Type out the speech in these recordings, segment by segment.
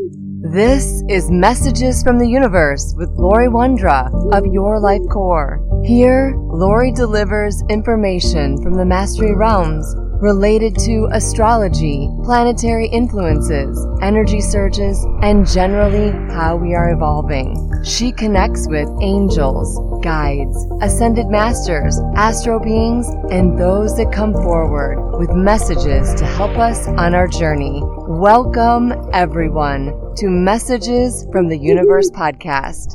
This is Messages from the Universe with Lori Wondra of Your Life Core. Here, Lori delivers information from the Mastery Realms related to astrology, planetary influences, energy surges, and generally how we are evolving. She connects with angels, guides, ascended masters, astro beings, and those that come forward with messages to help us on our journey. Welcome, everyone, to Messages from the Universe podcast.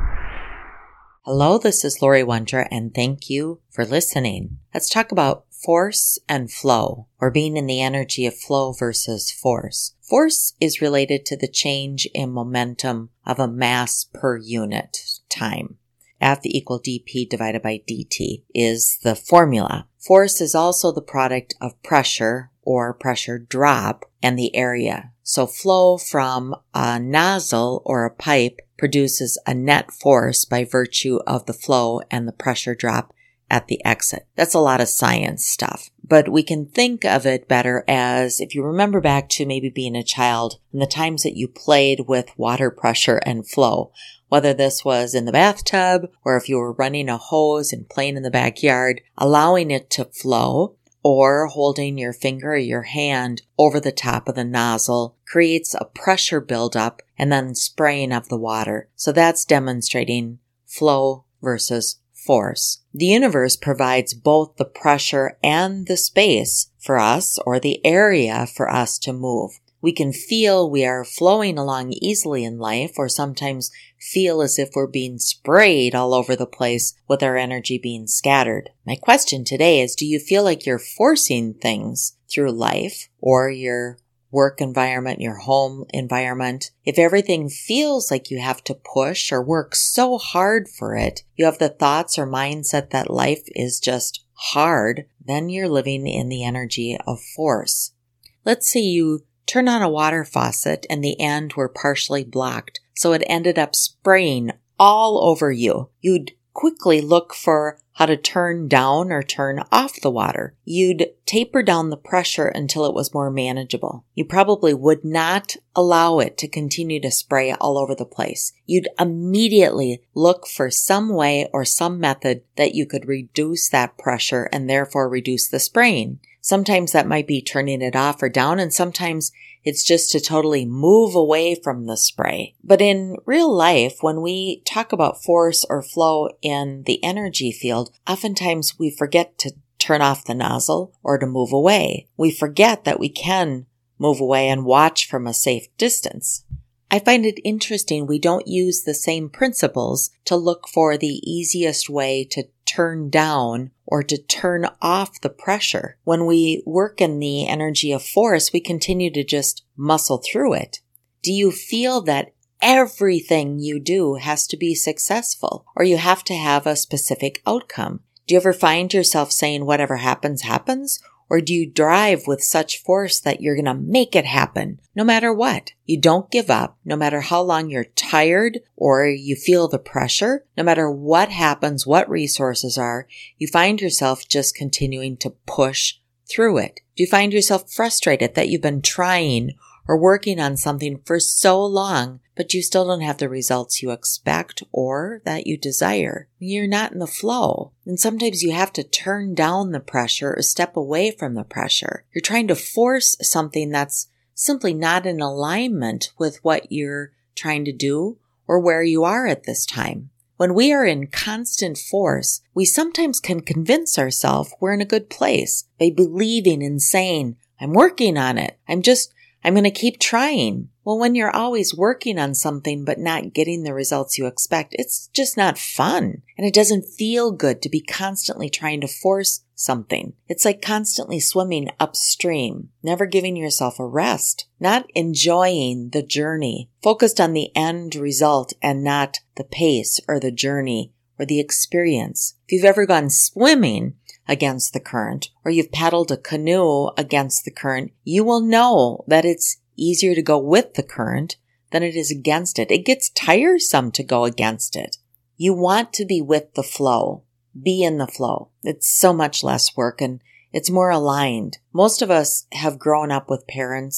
Hello, this is Lori Wondra, and thank you for listening. Let's talk about force and flow, or being in the energy of flow versus force. Force is related to the change in momentum of a mass per unit time. F equal dp divided by dt is the formula. Force is also the product of pressure or pressure drop and the area. So flow from a nozzle or a pipe produces a net force by virtue of the flow and the pressure drop at the exit. That's a lot of science stuff, but we can think of it better as if you remember back to maybe being a child and the times that you played with water pressure and flow, whether this was in the bathtub or if you were running a hose and playing in the backyard, allowing it to flow or holding your finger or your hand over the top of the nozzle creates a pressure buildup and then spraying of the water. So that's demonstrating flow versus force. The universe provides both the pressure and the space for us, or the area for us to move. We can feel we are flowing along easily in life, or sometimes feel as if we're being sprayed all over the place with our energy being scattered. My question today is, do you feel like you're forcing things through life or your work environment, your home environment? If everything feels like you have to push or work so hard for it, you have the thoughts or mindset that life is just hard, then you're living in the energy of force. Let's say you turn on a water faucet and the end were partially blocked, so it ended up spraying all over you. You'd quickly look for how to turn down or turn off the water. You'd taper down the pressure until it was more manageable. You probably would not allow it to continue to spray all over the place. You'd immediately look for some way or some method that you could reduce that pressure and therefore reduce the spraying. Sometimes that might be turning it off or down, and sometimes it's just to totally move away from the spray. But in real life, when we talk about force or flow in the energy field, oftentimes we forget to turn off the nozzle or to move away. We forget that we can move away and watch from a safe distance. I find it interesting we don't use the same principles to look for the easiest way to turn down or to turn off the pressure. When we work in the energy of force, we continue to just muscle through it. Do you feel that everything you do has to be successful, or you have to have a specific outcome? Do you ever find yourself saying whatever happens, happens? Or do you drive with such force that you're going to make it happen no matter what? You don't give up no matter how long you're tired or you feel the pressure. No matter what happens, what resources are, you find yourself just continuing to push through it. Do you find yourself frustrated that you've been trying or working on something for so long, but you still don't have the results you expect or that you desire? You're not in the flow. And sometimes you have to turn down the pressure or step away from the pressure. You're trying to force something that's simply not in alignment with what you're trying to do or where you are at this time. When we are in constant force, we sometimes can convince ourselves we're in a good place by believing and saying, I'm working on it. I'm going to keep trying. Well, when you're always working on something but not getting the results you expect, it's just not fun. And it doesn't feel good to be constantly trying to force something. It's like constantly swimming upstream, never giving yourself a rest, not enjoying the journey, focused on the end result and not the pace or the journey or the experience. If you've ever gone swimming against the current, or you've paddled a canoe against the current, you will know that it's easier to go with the current than it is against it. It gets tiresome to go against it. You want to be with the flow. Be in the flow. It's so much less work and it's more aligned. Most of us have grown up with parents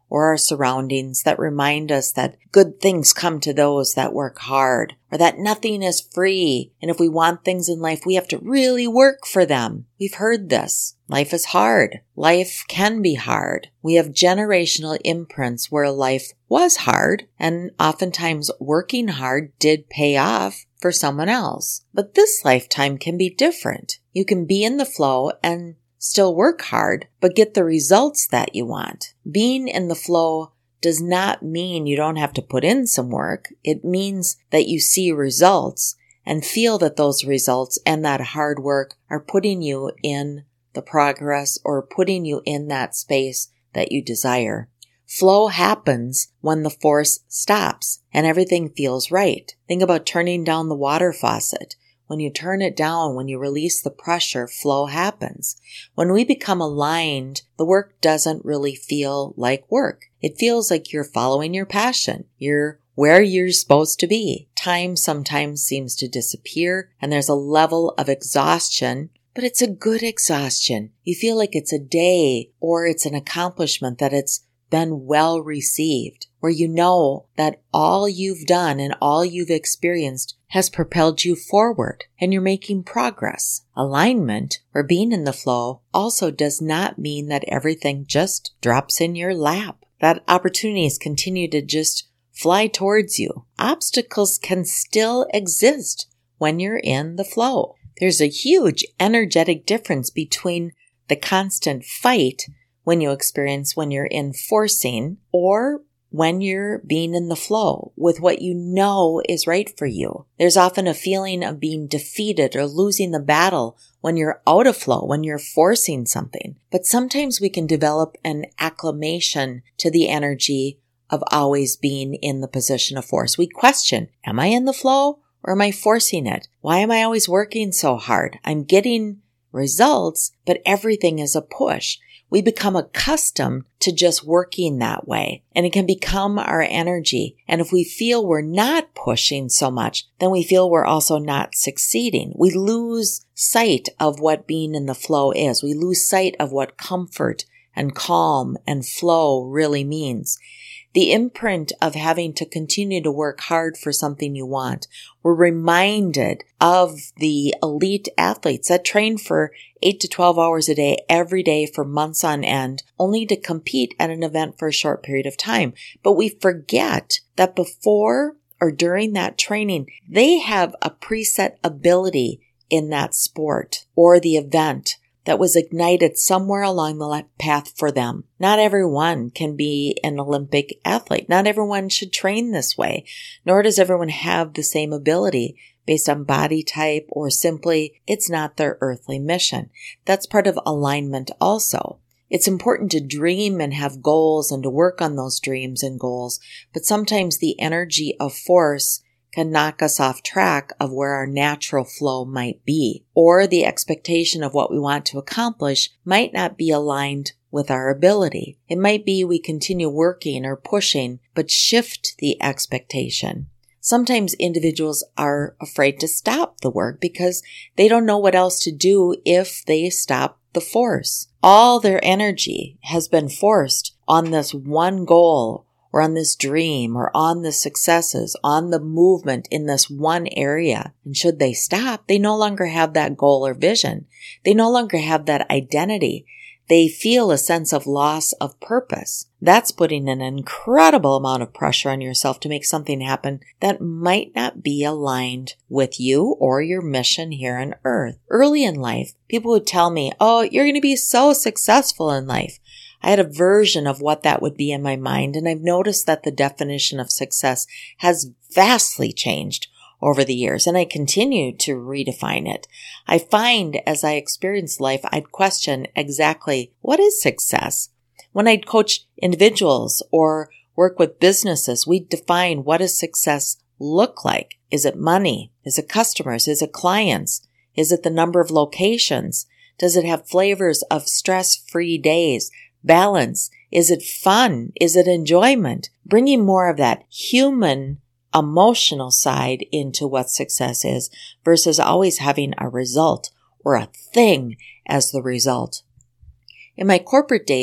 or our surroundings that remind us that good things come to those that work hard, or that nothing is free, and if we want things in life, we have to really work for them. We've heard this. Life is hard. Life can be hard. We have generational imprints where life was hard, and oftentimes working hard did pay off for someone else. But this lifetime can be different. You can be in the flow and still work hard, but get the results that you want. Being in the flow does not mean you don't have to put in some work. It means that you see results and feel that those results and that hard work are putting you in the progress or putting you in that space that you desire. Flow happens when the force stops and everything feels right. Think about turning down the water faucet. When you turn it down, when you release the pressure, flow happens. When we become aligned, the work doesn't really feel like work. It feels like you're following your passion. You're where you're supposed to be. Time sometimes seems to disappear, and there's a level of exhaustion, but it's a good exhaustion. You feel like it's a day or it's an accomplishment, that it's been well received, where you know that all you've done and all you've experienced has propelled you forward and you're making progress. Alignment, or being in the flow, also does not mean that everything just drops in your lap, that opportunities continue to just fly towards you. Obstacles can still exist when you're in the flow. There's a huge energetic difference between the constant fight when you're in forcing, or when you're being in the flow with what you know is right for you. There's often a feeling of being defeated or losing the battle when you're out of flow, when you're forcing something. But sometimes we can develop an acclimation to the energy of always being in the position of force. We question, am I in the flow or am I forcing it? Why am I always working so hard? I'm getting results, but everything is a push. We become accustomed to just working that way, and it can become our energy. And if we feel we're not pushing so much, then we feel we're also not succeeding. We lose sight of what being in the flow is. We lose sight of what comfort and calm and flow really means. The imprint of having to continue to work hard for something you want. We're reminded of the elite athletes that train for 8 to 12 hours a day, every day for months on end, only to compete at an event for a short period of time. But we forget that before or during that training, they have a preset ability in that sport or the event that was ignited somewhere along the path for them. Not everyone can be an Olympic athlete. Not everyone should train this way, nor does everyone have the same ability based on body type or simply it's not their earthly mission. That's part of alignment also. It's important to dream and have goals and to work on those dreams and goals, but sometimes the energy of force can knock us off track of where our natural flow might be, or the expectation of what we want to accomplish might not be aligned with our ability. It might be we continue working or pushing, but shift the expectation. Sometimes individuals are afraid to stop the work because they don't know what else to do if they stop the force. All their energy has been forced on this one goal, or on this dream, or on the successes, on the movement in this one area. And should they stop, they no longer have that goal or vision. They no longer have that identity. They feel a sense of loss of purpose. That's putting an incredible amount of pressure on yourself to make something happen that might not be aligned with you or your mission here on earth. Early in life, people would tell me, oh, you're going to be so successful in life. I had a version of what that would be in my mind, and I've noticed that the definition of success has vastly changed over the years, and I continue to redefine it. I find as I experience life, I'd question exactly what is success. When I'd coach individuals or work with businesses, we'd define what does success look like. Is it money? Is it customers? Is it clients? Is it the number of locations? Does it have flavors of stress-free days? Balance? Is it fun? Is it enjoyment? Bringing more of that human, emotional side into what success is versus always having a result or a thing as the result. In my corporate days,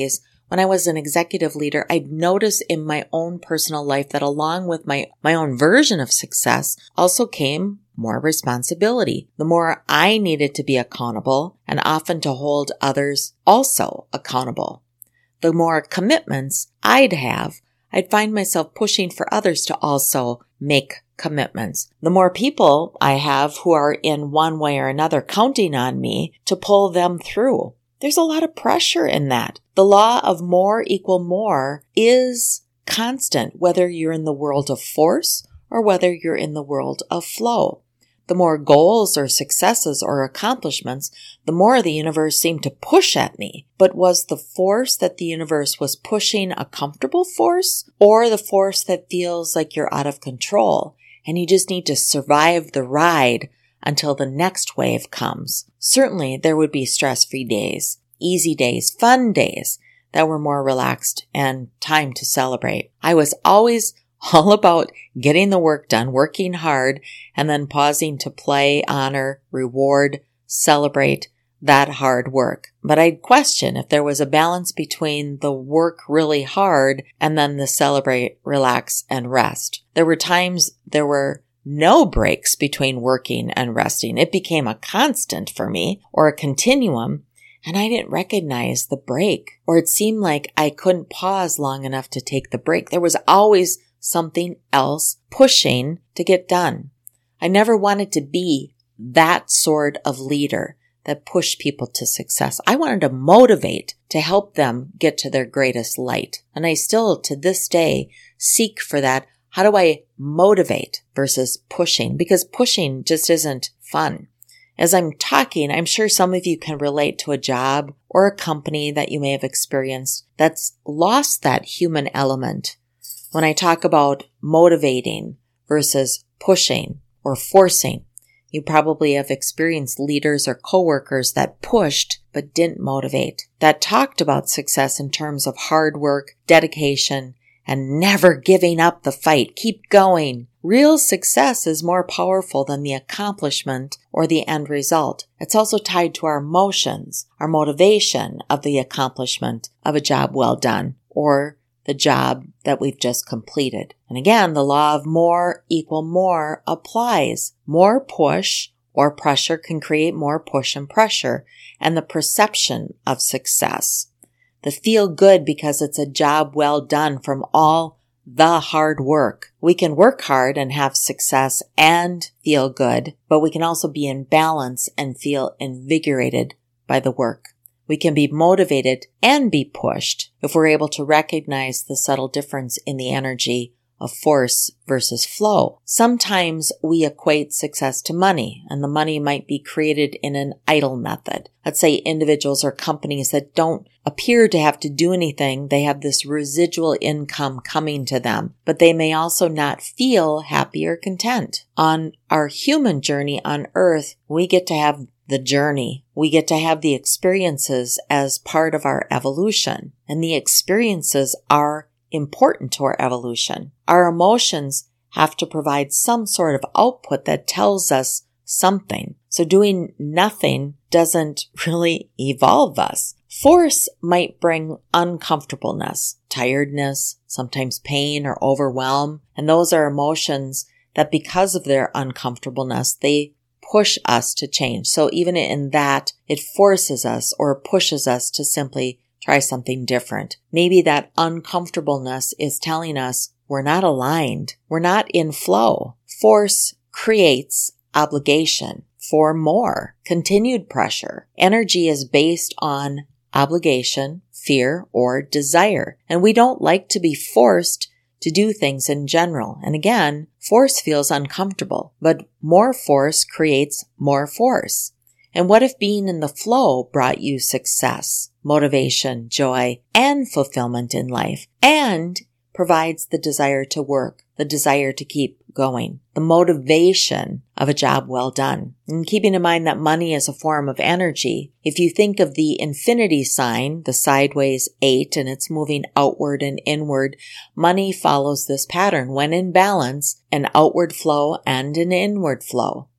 when I was an executive leader, I'd noticed in my own personal life that along with my own version of success also came more responsibility. The more I needed to be accountable and often to hold others also accountable. The more commitments I'd have, I'd find myself pushing for others to also make commitments. The more people I have who are in one way or another counting on me to pull them through. There's a lot of pressure in that. The law of more equal more is constant, whether you're in the world of force or whether you're in the world of flow. The more goals or successes or accomplishments, the more the universe seemed to push at me. But was the force that the universe was pushing a comfortable force, or the force that feels like you're out of control and you just need to survive the ride until the next wave comes? Certainly there would be stress-free days, easy days, fun days that were more relaxed and time to celebrate. I was always all about getting the work done, working hard, and then pausing to play, honor, reward, celebrate that hard work. But I'd question if there was a balance between the work really hard and then the celebrate, relax, and rest. There were times there were no breaks between working and resting. It became a constant for me, or a continuum, and I didn't recognize the break, or it seemed like I couldn't pause long enough to take the break. There was always something else pushing to get done. I never wanted to be that sort of leader that pushed people to success. I wanted to motivate to help them get to their greatest light. And I still, to this day, seek for that. How do I motivate versus pushing? Because pushing just isn't fun. As I'm talking, I'm sure some of you can relate to a job or a company that you may have experienced that's lost that human element. When I talk about motivating versus pushing or forcing, you probably have experienced leaders or coworkers that pushed but didn't motivate, that talked about success in terms of hard work, dedication, and never giving up the fight. Keep going. Real success is more powerful than the accomplishment or the end result. It's also tied to our emotions, our motivation of the accomplishment of a job well done or the job that we've just completed. And again, the law of more equal more applies. More push or pressure can create more push and pressure, and the perception of success. The feel good because it's a job well done from all the hard work. We can work hard and have success and feel good, but we can also be in balance and feel invigorated by the work. We can be motivated and be pushed if we're able to recognize the subtle difference in the energy of force versus flow. Sometimes we equate success to money, and the money might be created in an idle method. Let's say individuals or companies that don't appear to have to do anything. They have this residual income coming to them, but they may also not feel happy or content. On our human journey on Earth, we get to have the journey. We get to have the experiences as part of our evolution, and the experiences are important to our evolution. Our emotions have to provide some sort of output that tells us something. So doing nothing doesn't really evolve us. Force might bring uncomfortableness, tiredness, sometimes pain or overwhelm, and those are emotions that because of their uncomfortableness, they push us to change. So even in that, it forces us or pushes us to simply try something different. Maybe that uncomfortableness is telling us we're not aligned. We're not in flow. Force creates obligation for more, continued pressure. Energy is based on obligation, fear, or desire. And we don't like to be forced to do things in general. And again, force feels uncomfortable, but more force creates more force. And what if being in the flow brought you success, motivation, joy, and fulfillment in life, and provides the desire to work, the desire to keep going, the motivation of a job well done? And keeping in mind that money is a form of energy, if you think of the infinity sign, the sideways 8, and it's moving outward and inward, money follows this pattern. When in balance, an outward flow and an inward flow.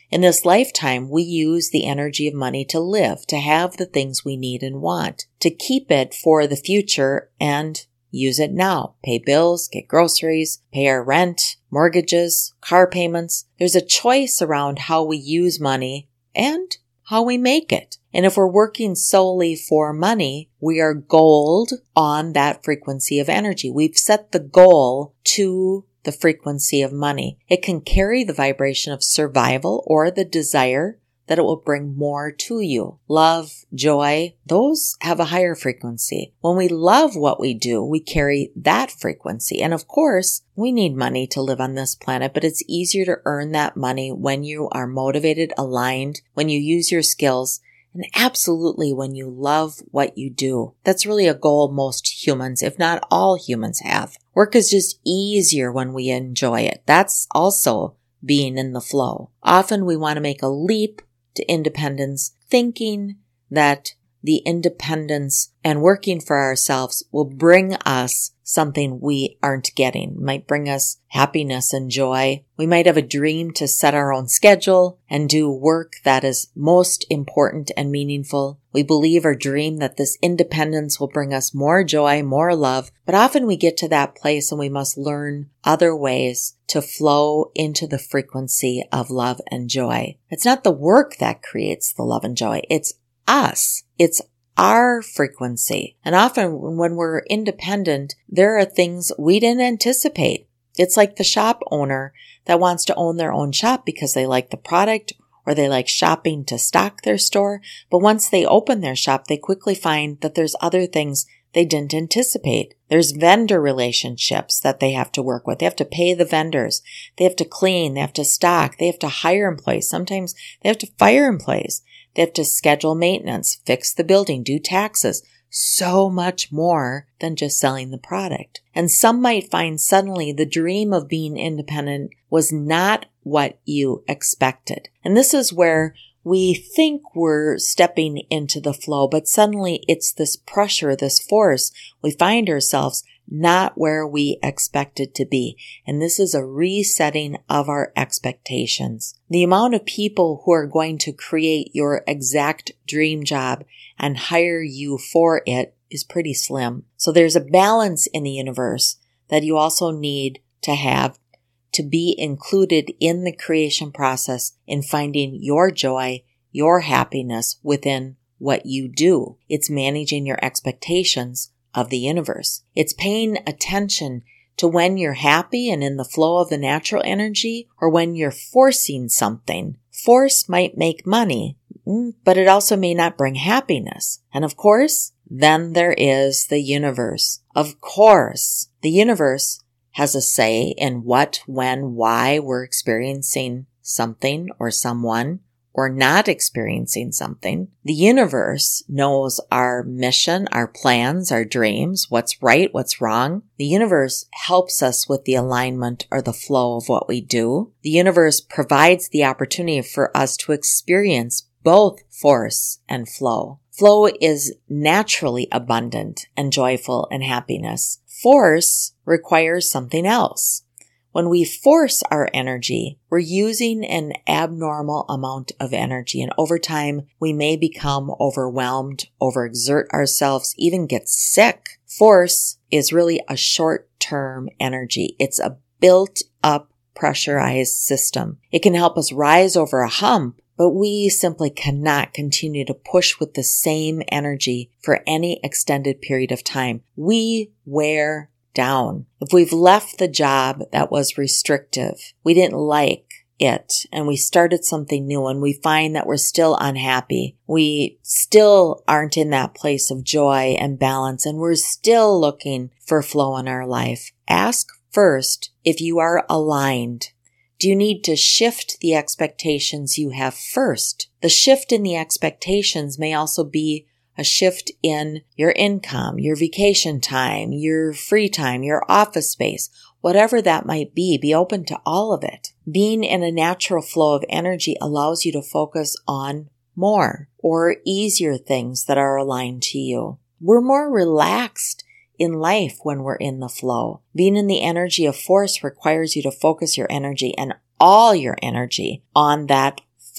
In this lifetime, we use the energy of money to live, to have the things we need and want, to keep it for the future and use it now. Pay bills, get groceries, pay our rent, mortgages, car payments. There's a choice around how we use money and how we make it. And if we're working solely for money, we are goaled on that frequency of energy. We've set the goal to the frequency of money. It can carry the vibration of survival or the desire that it will bring more to you. Love, joy, those have a higher frequency. When we love what we do, we carry that frequency. And of course, we need money to live on this planet, but it's easier to earn that money when you are motivated, aligned, when you use your skills, and absolutely when you love what you do. That's really a goal most humans, if not all humans, have. Work is just easier when we enjoy it. That's also being in the flow. Often we want to make a leap to independence, thinking that the independence and working for ourselves will bring us something we aren't getting. It might bring us happiness and joy. We might have a dream to set our own schedule and do work that is most important and meaningful. We believe or dream that this independence will bring us more joy, more love. But often we get to that place and we must learn other ways to flow into the frequency of love and joy. It's not the work that creates the love and joy. It's us. It's our frequency. And often when we're independent, there are things we didn't anticipate. It's like the shop owner that wants to own their own shop because they like the product or they like shopping to stock their store. But once they open their shop, they quickly find that there's other things they didn't anticipate. There's vendor relationships that they have to work with. They have to pay the vendors. They have to clean. They have to stock. They have to hire employees. Sometimes they have to fire employees. They have to schedule maintenance, fix the building, do taxes. So much more than just selling the product. And some might find suddenly the dream of being independent was not what you expected. And this is where we think we're stepping into the flow, but suddenly it's this pressure, this force. We find ourselves not where we expected to be. And this is a resetting of our expectations. The amount of people who are going to create your exact dream job and hire you for it is pretty slim. So there's a balance in the universe that you also need to have to be included in the creation process in finding your joy, your happiness within what you do. It's managing your expectations of the universe. It's paying attention to when you're happy and in the flow of the natural energy or when you're forcing something. Force might make money, but it also may not bring happiness. And of course, then there is the universe. Of course, the universe has a say in what, when, why we're experiencing something or someone or not experiencing something. The universe knows our mission, our plans, our dreams, what's right, what's wrong. The universe helps us with the alignment or the flow of what we do. The universe provides the opportunity for us to experience both force and flow. Flow is naturally abundant and joyful and happiness. Force requires something else. When we force our energy, we're using an abnormal amount of energy, and over time, we may become overwhelmed, overexert ourselves, even get sick. Force is really a short-term energy. It's a built-up, pressurized system. It can help us rise over a hump, but we simply cannot continue to push with the same energy for any extended period of time. We wear down. If we've left the job that was restrictive, we didn't like it, and we started something new and we find that we're still unhappy, we still aren't in that place of joy and balance, and we're still looking for flow in our life, ask first if you are aligned. Do you need to shift the expectations you have first? The shift in the expectations may also be a shift in your income, your vacation time, your free time, your office space, whatever that might be. Be open to all of it. Being in a natural flow of energy allows you to focus on more or easier things that are aligned to you. We're more relaxed in life when we're in the flow. Being in the energy of force requires you to focus your energy and all your energy on that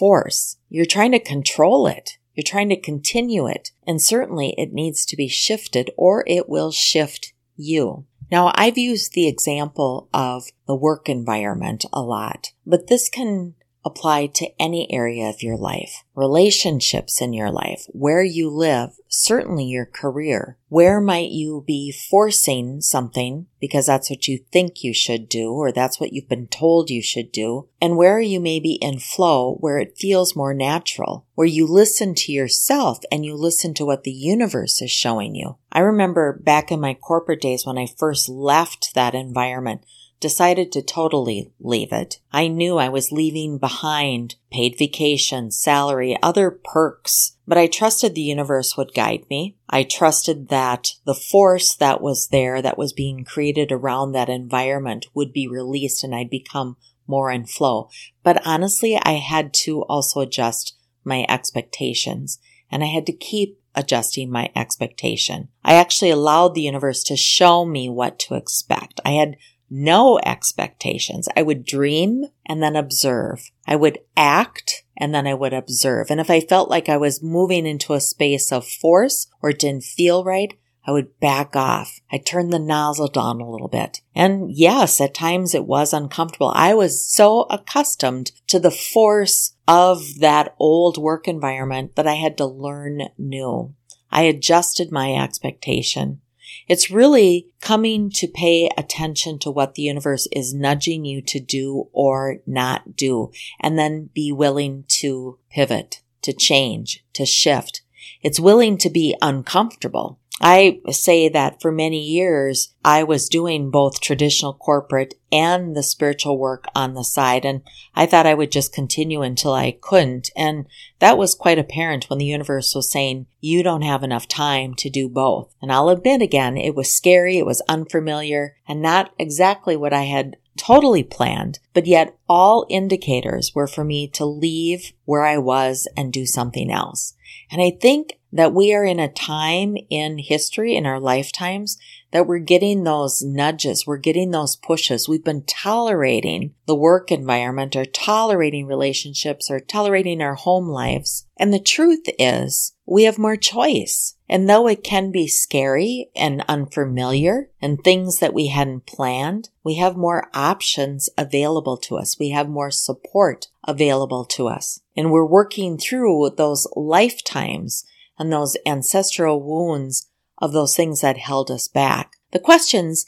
force. You're trying to control it. You're trying to continue it. And certainly it needs to be shifted or it will shift you. Now, I've used the example of the work environment a lot, but this can apply to any area of your life, relationships in your life, where you live, certainly your career. Where might you be forcing something because that's what you think you should do or that's what you've been told you should do, and where you may be in flow where it feels more natural, where you listen to yourself and you listen to what the universe is showing you. I remember back in my corporate days when I first left that environment, decided to totally leave it. I knew I was leaving behind paid vacation, salary, other perks, but I trusted the universe would guide me. I trusted that the force that was there, that was being created around that environment, would be released and I'd become more in flow. But honestly, I had to also adjust my expectations, and I had to keep adjusting my expectation. I actually allowed the universe to show me what to expect. I had no expectations. I would dream and then observe. I would act and then I would observe. And if I felt like I was moving into a space of force or it didn't feel right, I would back off. I'd turn the nozzle down a little bit. And yes, at times it was uncomfortable. I was so accustomed to the force of that old work environment that I had to learn new. I adjusted my expectation. It's really coming to pay attention to what the universe is nudging you to do or not do, and then be willing to pivot, to change, to shift. It's willing to be uncomfortable. I say that for many years, I was doing both traditional corporate and the spiritual work on the side, and I thought I would just continue until I couldn't. And that was quite apparent when the universe was saying, you don't have enough time to do both. And I'll admit again, it was scary, it was unfamiliar, and not exactly what I had totally planned, but yet all indicators were for me to leave where I was and do something else. And I think that we are in a time in history, in our lifetimes, that we're getting those nudges, we're getting those pushes. We've been tolerating the work environment or tolerating relationships or tolerating our home lives. And the truth is, we have more choice. And though it can be scary and unfamiliar and things that we hadn't planned, we have more options available to us. We have more support available to us. And we're working through those lifetimes and those ancestral wounds of those things that held us back. The questions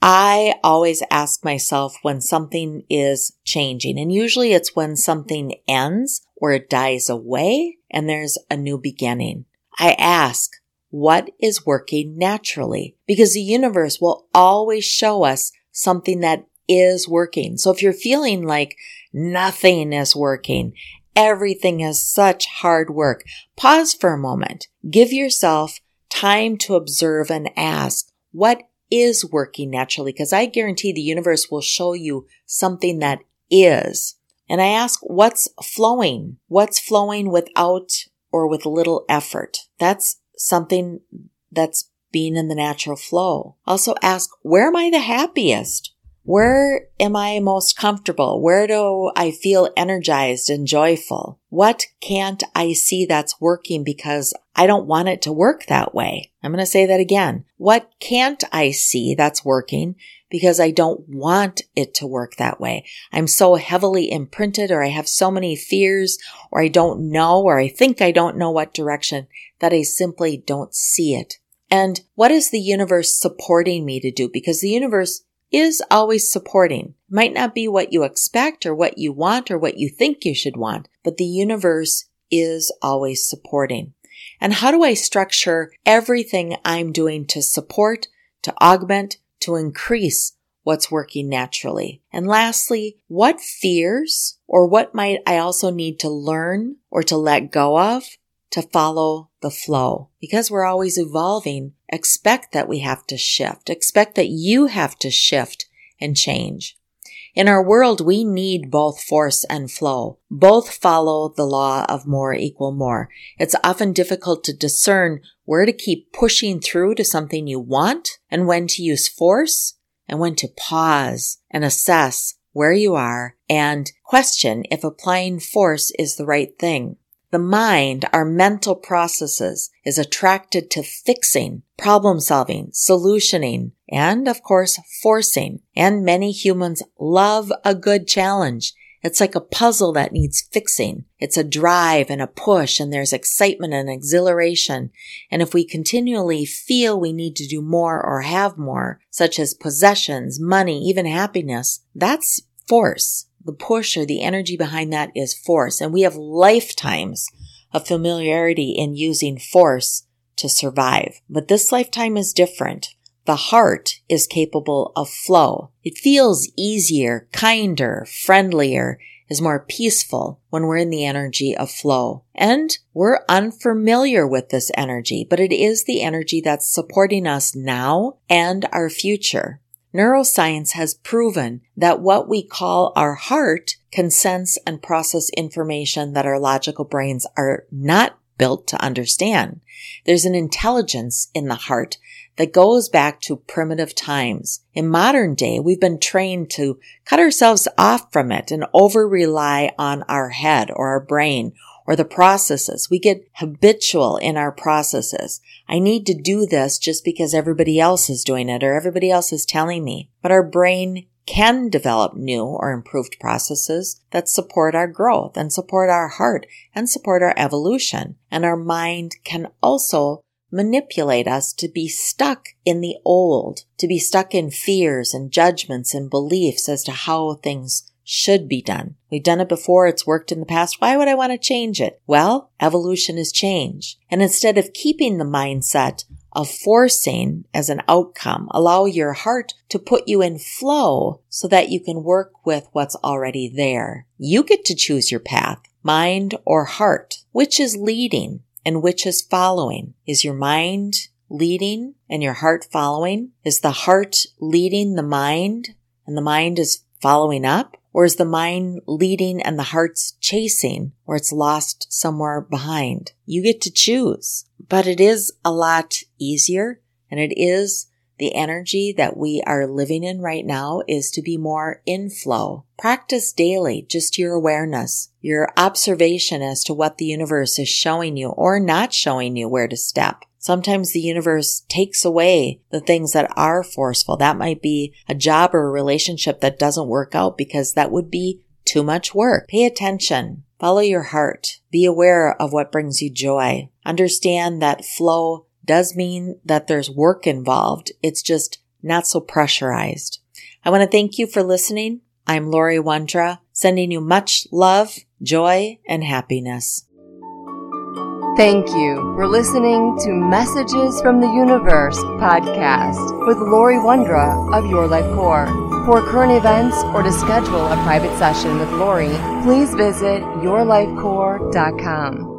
I always ask myself when something is changing, and usually it's when something ends or it dies away and there's a new beginning. I ask, what is working naturally? Because the universe will always show us something that is working. So if you're feeling like nothing is working, everything is such hard work, pause for a moment. Give yourself time to observe and ask, what is working naturally? Because I guarantee the universe will show you something that is. And I ask, what's flowing? What's flowing without or with little effort? That's something that's being in the natural flow. Also ask, where am I the happiest? Where am I most comfortable? Where do I feel energized and joyful? What can't I see that's working because I don't want it to work that way? I'm going to say that again. What can't I see that's working because I don't want it to work that way? I'm so heavily imprinted, or I have so many fears, or I don't know, or I think I don't know what direction, that I simply don't see it. And what is the universe supporting me to do? Because the universe is always supporting. It might not be what you expect or what you want or what you think you should want, but the universe is always supporting. And how do I structure everything I'm doing to support, to augment, to increase what's working naturally? And lastly, what fears or what might I also need to learn or to let go of to follow the flow? Because we're always evolving, expect that we have to shift. Expect that you have to shift and change. In our world, we need both force and flow. Both follow the law of more equal more. It's often difficult to discern where to keep pushing through to something you want and when to use force and when to pause and assess where you are and question if applying force is the right thing. The mind, our mental processes, is attracted to fixing, problem solving, solutioning, and of course, forcing. And many humans love a good challenge. It's like a puzzle that needs fixing. It's a drive and a push, and there's excitement and exhilaration. And if we continually feel we need to do more or have more, such as possessions, money, even happiness, that's force. The push or the energy behind that is force. And we have lifetimes of familiarity in using force to survive. But this lifetime is different. The heart is capable of flow. It feels easier, kinder, friendlier, is more peaceful when we're in the energy of flow. And we're unfamiliar with this energy, but it is the energy that's supporting us now and our future. Neuroscience has proven that what we call our heart can sense and process information that our logical brains are not built to understand. There's an intelligence in the heart that goes back to primitive times. In modern day, we've been trained to cut ourselves off from it and over-rely on our head or our brain or the processes. We get habitual in our processes. I need to do this just because everybody else is doing it or everybody else is telling me. But our brain can develop new or improved processes that support our growth and support our heart and support our evolution. And our mind can also manipulate us to be stuck in the old, to be stuck in fears and judgments and beliefs as to how things should be done. We've done it before. It's worked in the past. Why would I want to change it? Well, evolution is change. And instead of keeping the mindset of forcing as an outcome, allow your heart to put you in flow so that you can work with what's already there. You get to choose your path, mind or heart. Which is leading and which is following? Is your mind leading and your heart following? Is the heart leading the mind and the mind is following up? Or is the mind leading and the heart's chasing, or it's lost somewhere behind? You get to choose. But it is a lot easier, and it is the energy that we are living in right now is to be more in flow. Practice daily just your awareness, your observation as to what the universe is showing you or not showing you where to step. Sometimes the universe takes away the things that are forceful. That might be a job or a relationship that doesn't work out because that would be too much work. Pay attention. Follow your heart. Be aware of what brings you joy. Understand that flow does mean that there's work involved. It's just not so pressurized. I want to thank you for listening. I'm Lori Wondra, sending you much love, joy, and happiness. Thank you for listening to Messages from the Universe podcast with Lori Wondra of Your Life Core. For current events or to schedule a private session with Lori, please visit yourlifecore.com.